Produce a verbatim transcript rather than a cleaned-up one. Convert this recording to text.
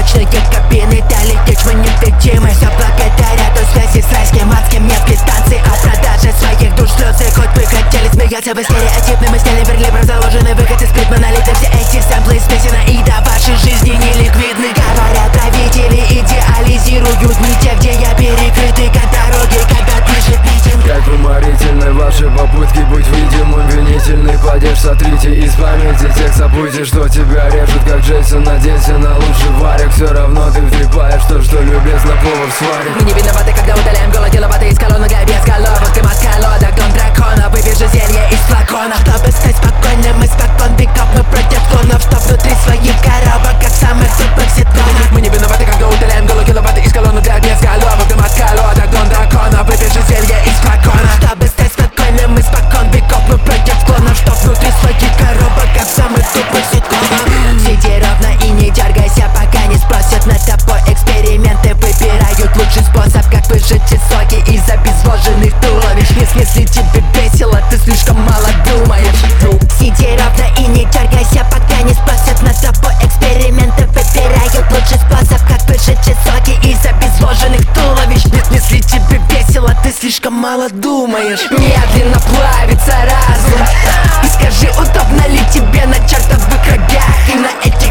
Ночные кабины долететь мы невидимы. Все благодаря той связи с райским адским. Нет квитанций о продаже своих душ. Слезы хоть бы хотели смеяться. Вы стереотипным стилем верлибром заложены выход из плит монолита. Все эти сэмплы из песен и до вашей жизни не ликвидны. Говорят, правители идеализируют не те, где я перекрыты, как дороги, когда дышит нитем. Как уморительны ваши попытки быть видимым. Винительный падеж сотрите из памяти текст. Забудьте, что тебя режут, как Джейсон. Надейся на лучший варик. Все равно ты втрепаешь то, что любезно повар сварит. Мы не виноваты, когда удаляем голод деловатый из колонок, а без головок. Ты от колодок, дом дракона, выпей же зелье из флакона. Чтобы стать спокойным, испокон веков мы против клонов, что внутри своих коробок, как в самых тупых ситкомах. Мы не виноваты, когда удаляем голод деловатый из колонок, а без головок. Ты от колодок, дом дракона, выпей же зелье из флакона. Чтобы стать спокойным, испокон веков мы против клонов, что внутри своих коробок, как в самых тупых ситкомах. Сиди ровно и не дергайся, пока не спросят над тобой. Эксперименты выбирают лучший способ, как выжать соки из обезвоженных туловищ. Если, если тебе весело, ты слишком мало думаешь. Сиди ровно и не дергайся, пока не спросят над тобой. Эксперименты выбирают лучший способ, как выжать соки из обезвоженных туловищ. Если тебе весело, ты слишком мало думаешь. Медленно плавится разум. И скажи, удобно ли тебе на чертовых рогах и на этих